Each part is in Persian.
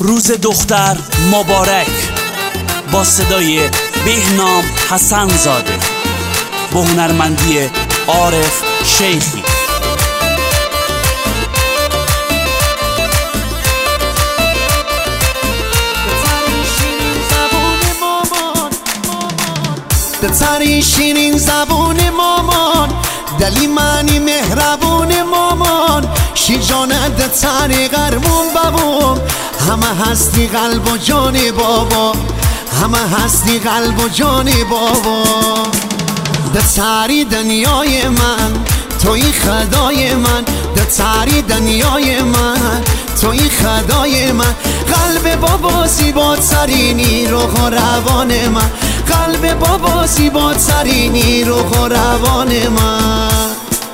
روز دختر مبارک با صدای بهنام حسن زاده با هنرمندی عارف شیخی. دتری شیرین زبون مامان، دلی معنی مهربون مامان، شیجانه دتری قرمون بابام، همه هستی قلب و جان بابا، همه هستی قلب و جان بابا. دتری دنیای من، توی خدای من، دتری دنیای من، توی خدای من. قلب بابا زیبا ترینی روح و روان من، قلب بابا زیبا ترینی روح و روان من.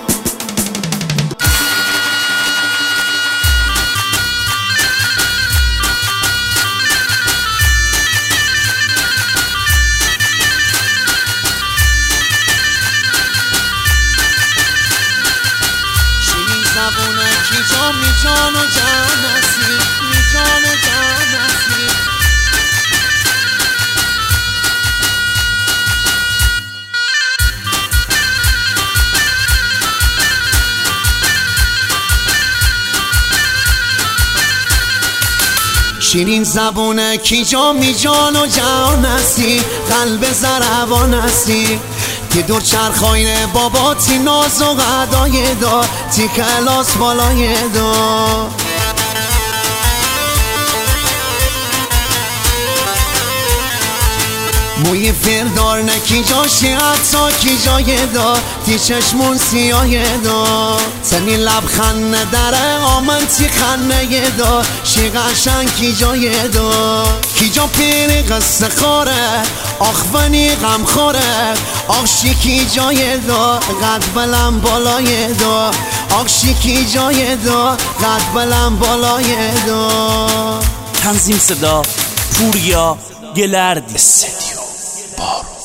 شیرین زبونه کی جان می جان و جانسی، می جان و جانسی. شیرین زبونه کی جان می جان و جانسی، قلب زروان هستی. تی دور چرخاین بابا تی ناز و غدای دا، تی کلاس بالای دا. موی فردار نکی جاشی حتی کی جای دا، تی چشمون سیاه دا. تنی لبخند نداره آمن تی خنه دا، شی قشنگ کی جای دا. کی جا پیر قصه خوره آخوانی غم خوره، آخشی کی جای دا قد بلند بالای دا، آخشی کی جای دا قد بلند بالای دا. تنظیم صدا پوریا گلردی. استدیو بارون.